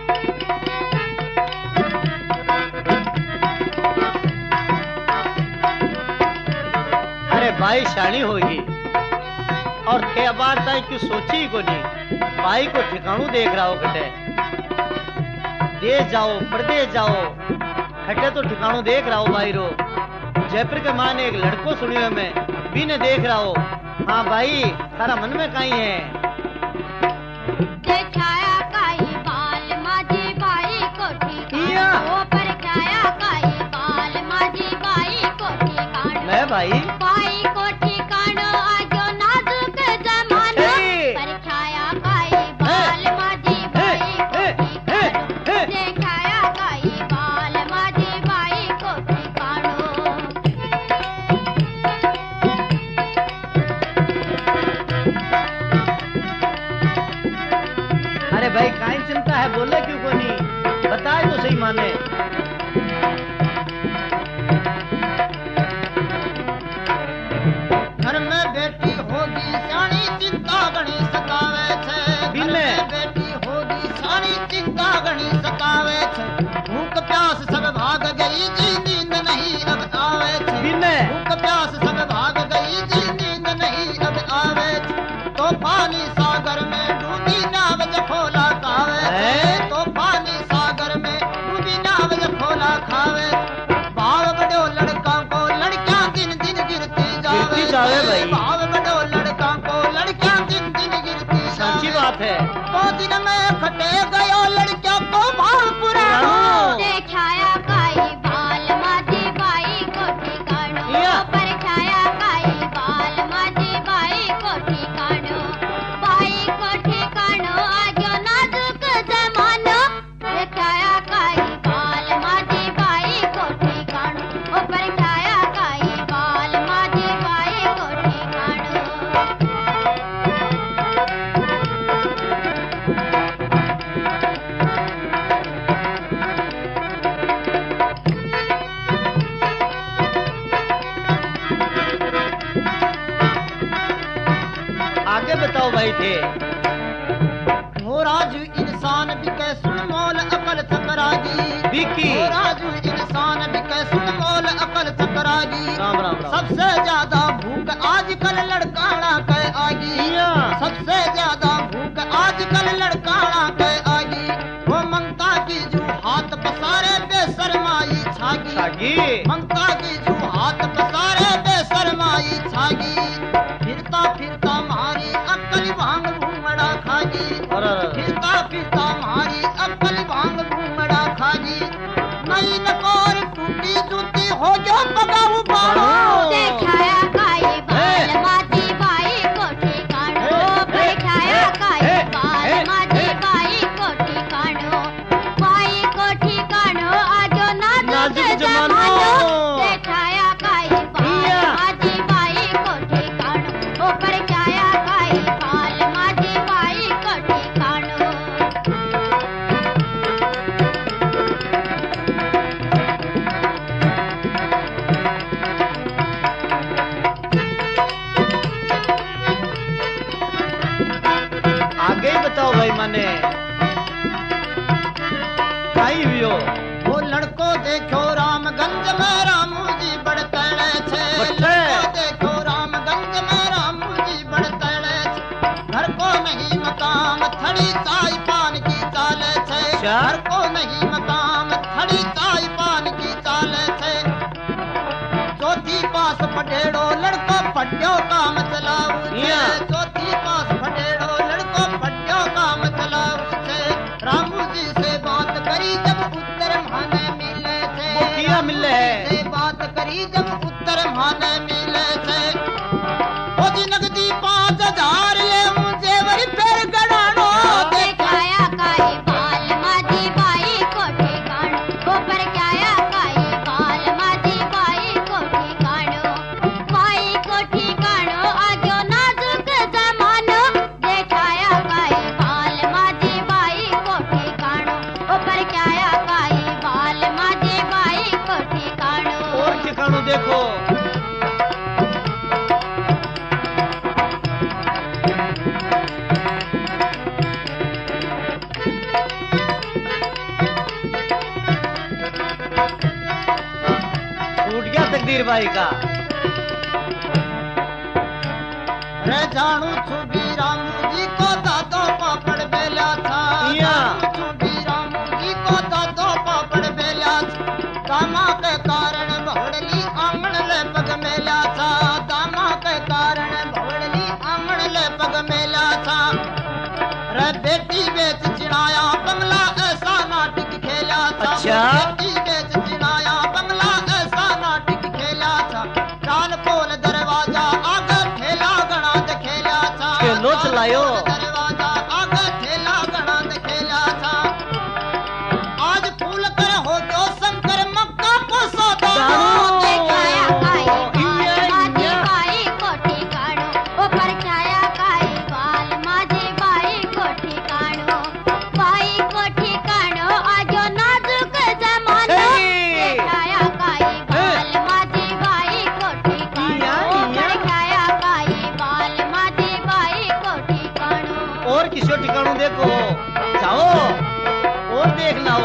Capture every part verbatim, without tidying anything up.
अरे भाई शानी होगी और क्या बार ताई क्यों सोची को नहीं भाई को ठिकानू देख रहा हो कटे दे जाओ प्रदेश जाओ खटे तो ठिकानू देख रहा हो भाई रो जयपुर के माने एक लड़को सुनियो है मैं भी ने देख रहा हो। हाँ भाई तारा मन में कहीं है देखाया काई बाल माझी बाई को ठिकानो पर छाया काई बाल माझी बाई को ठिकानो मैं भाई बाई को ठिकानो आजो नाजुक जमानो पर छाया काई बाल माझी बाई को ठिकानो देखाया काई बाल माझी बाई को ठिकानो। अरे भाई काई चिंता है बोले क्यों को नहीं बताए तो सही माने। घर में बेटी होगी सानी चिंता गणी सतावे छे घर में बेटी होगी सानी चिंता गणी सतावे छे भूख प्यास सब भाग गई जी नींद नहीं अब आवे छे भूख प्यास सब भाग गई जी नींद नहीं अब आवे छे तो पानी सागर में डूबी नाव जखोला खावे तो पानी सागर में डूबी नाव जखोला खावे बाल बड़ो लड़का को लड़कियां दिन दिन गिरती जावे जावे भाई बाल बड़ो लड़का को लड़कियां दिन दिन गिरती सच्ची बात है तो दिन में खटे गयो लड़कियों को भाव पुरानो देखाया काई बाल माझी बाई को ठिकानो पर छाया काई बाल माझी बाई को ठिकानो बाई को ठिकानो आजो नाजुक जमानो देखाया काई बाल माझी बाई को ठिकानो पर छाया काई बाल माझी बाई को ठिकानो। आगे बताओ भाई थे हो राजू इंसान बिके सुन मोल अकल थकरागी बिकी हो राजू इंसान बिके सुन मोल अकल थकरागी राम राम राम सबसे ज्यादा भूख आजकल लड़काना के आगी सबसे ज्यादा भूख आजकल लड़काना के आगी वो ममता की जो हाथ पसारे बेशरमाई छागी छागी ममता की जो हाथ पसारे बेशरमाई छागी फिरता फिरता मारी अक्कल भांग घूमड़ा खागी फिरता फिरता मारी अक्कल भांग घूमड़ा खागी नई नकोर टूटी जूती हो जो पगाऊ पारो देखाया काई बाल माझी बाई को ठिकानो देखाया काई बाल माझी बाई को ठिकानो बाई को ठिकानो आजो नाजुक जमानो देखाया काई बाल माझी बाई को ठिकानो पर छाया काई बाल माझी बाई को ठिकानो। आगे बताओ भाई माने काई हुयो वो लड़को देखो रामगंज में रामू जी बड़ तड़े छे लड़को देखो रामगंज में रामू जी बड़ तड़े छे घर को नहीं मकाम थड़ी चाय पान की चाले छे घर को नहीं मकाम थड़ी चाय पान की चाले छे चौथी पास पटेड़ो लड़को पड्यो काम चलाऊ छे चौथी पास पटेड़ो लड़को पड्यो काम चलाऊ छे रामू जी से बात करी जब उत्तर माने मिले थे किया मिले से बात करी जब उत्तर माने मिले थे ओ जी नगदी पाँच हजार ले जेवर फिर गड़ानो देखाया काई बाल माझी बाई तकदीर भाई का। रे जानू छुबी रामू जी को दादो पापड़ बेला था, जानू छुबी रामू जी को दादो पापड़ बेला था, दामा के कारण भवड़ली आंगन ले पग मेला था, दामा के कारण भवड़ली आंगन ले पग मेला था। रे बेटी बेच चिड़ाया बंगला ऐसा नाटक खेला था, अच्छा। बेटी बेच चिड़ाया बंगला ऐसा नाटक खेला था, कान पोल दरवाजा आगे ठेला गणा खेला था, खेलो चलायो दरवाजा आगे ठेला गणा खेला था। आज फूल कर हो जो शंकर मक्का को सौदा, देखाया काई बाल माझी बाई को ठिकाणो, ओ परछाया काई बाल माझी बाई को ठिकाणो, बाई को ठिकाणो आजो नाजुक जमानो, देखाया काई बाल माझी बाई को ठिकाणो, ओ परछाया काई बाल माझी बाई को ठिकाणो। और किसी ठिकानों देखो जाओ और देख लाओ।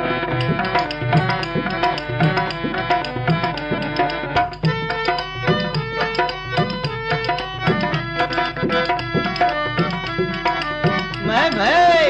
मैं भाई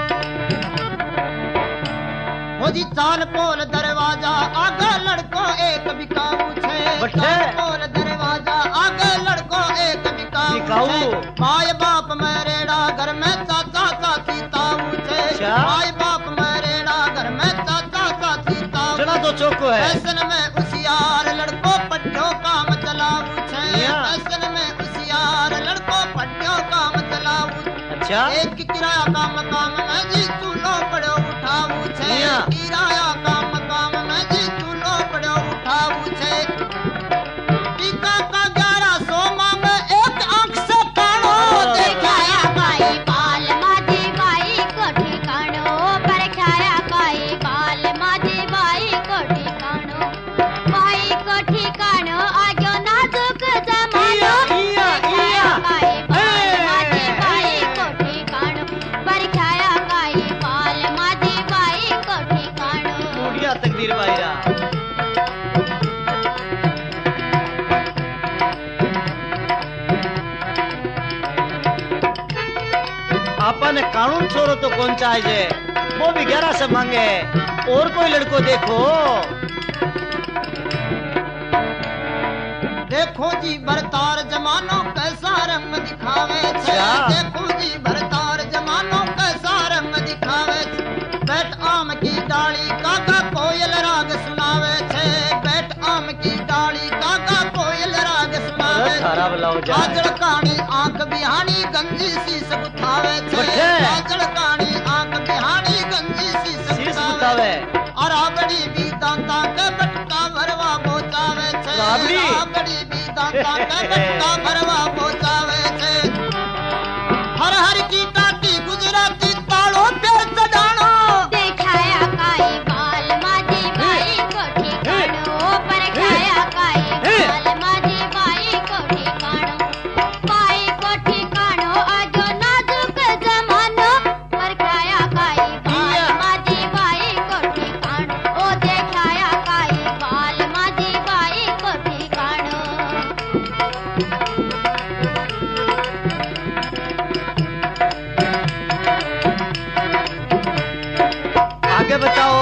हो जी चाल पोल दरवाजा आगे लड़को एक बिकाऊ छे, बट्टे। चाल पोल दरवाजा आगे लड़को एक बिकाऊ बिकाऊ। छे, माय बाप मरेड़ा घर में चाचा चाची ताऊ छे, अच्छा। माय बाप मरेड़ा घर में चाचा चाची ताऊ चना तो चौको है। फैशन में उसियार लड़को पट्टियों काम चलाऊ छे, या। फैशन में उसियार लड़को पट्टियों काम चलाऊ। अच्छा एक किराया काम काम में जी चूल्हो पड़ो उठाऊ छे, या। किराया काम काम में जी चूल्हो पड़ो उठाऊ छे। टीका का ग्यारह सौ मांग एक आंख से काढ़ो, देखाया काई बाल माझी बाई को ठिकाणो, परछाया काई बाल माझी बाई को ठिकाणो, बाई को ठिकाणो आजो नाजुक जमानो, इया, इया, देखाया काई बाल हे, माझी बाई हे। को ठिकाणो, परछाया काई बाल माझी बाई को ठिकाणो। टूटिया तकदीर भाई रा। अपन कानून छोड़ो तो कौन चाहे वो भी ग्यारह से मांगे। और कोई लड़को देखो देखो जी भरतार जमानो कैसा रंग दिखावे छे, अच्छा। देखो जी भरतार जमानो कैसा रंग दिखावे छे। बैठ आम की डाली काका कोयल राग सुनावे छे, बैठ आम की डाली काका कोयल राग सुनावे छे। थारा बुलाओ जाए। काजल कानी आंख बिहानी गंजी शीस उठावे छे, बट्टे। काजल कानी आंख बिहानी गंजी शीस शीस उठावे उठावे। और राबड़ी भी दांता के बटका भरवा बोचावे छे, राबड़ी? राबड़ी भी दांता के बटका भरवा बोचावे छे। हर हर की टाटी गुजराती ताड़ो पे चढ़ाणो, देखाया काई बाल माझी बाई को ठिकाणो, परछाया काई बाल माझी बाई को ठिकाणो, बाई को ठिकाणो आजो नाजुक जमानो, परछाया काई बाल माझी बाई को ठिकाणो, ओ देखाया काई बाल माझी बाई को ठिकाणो। आगे बताओ।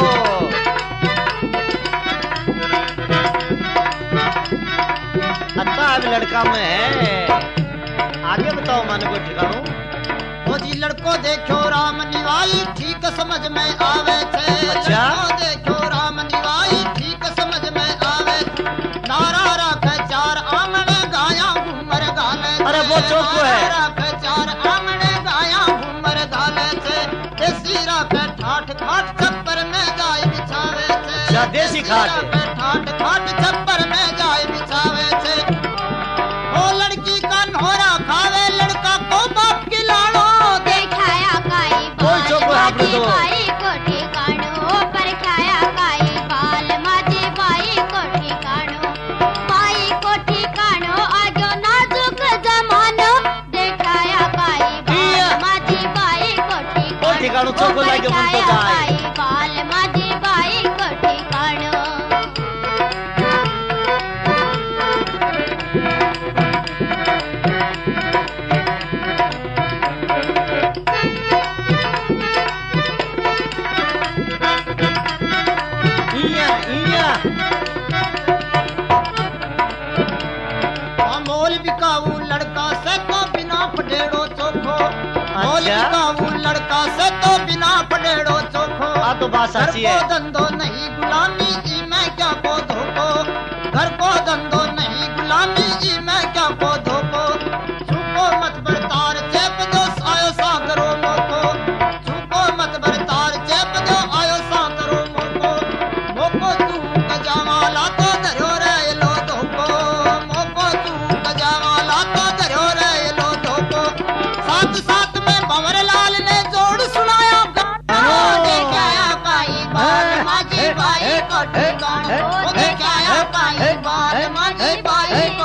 अच्छा अब लड़का में है। आगे बताओ मानो को ठिकानो। ओ जी लड़को देखो राम निवाई ठीक समझ में आवे छे, अच्छा। लड़को देखो राम निवाई ठीक समझ में आवे छे। नारा राखे चार आंगने गाया घूमर गाले छे, अरे वो चौको है। नारा राखे चार आंगने गाया घूमर गाले छे। देसी राखे ठाठ खाट छप्पर में जाय बिछावे छे, अच्छा, देसी खाट। राखे ठाठ खाट छप्पर में जाय बिछावे छे। ओ लड़की का नोरा खावे लड़का को बाप की लाड़ो, देखाया काई कोई बाल चौको है आपने माझी तो। बाई को ठिकाणो, परछाया काई बाल माझी बाई को ठिकाणो, बाई को ठिकाणो आजो नाजुक जमानो, देखाया काई इया। बाल माझी बाई को ठिकाणो, ओ ठिकाणो चौको लागे मन तो परछाया जाए। काई बाल माझी बाई को ठिकाणो। तो बात सच्ची है। घर को धंधो नहीं गुलामी जी मैं क्या को धोको, घर को धंधो नहीं गुलामी जी मैं क्या को धोको, छूको मत बरतार चेप दो आयो सा करो मोको, छूको मत बरतार चेप दो आयो सा करो मोको, मोको तू गजावाला तो धरो रे लो धोको, मोको तू गजावाला तो धरो रे लो धोको। साथ साथ में भंवर लाल ने जोड़ सुनाया दिखाया काई बाल माझी बाई को ठिकाणो, दिखाया काई बाल माझी बाई को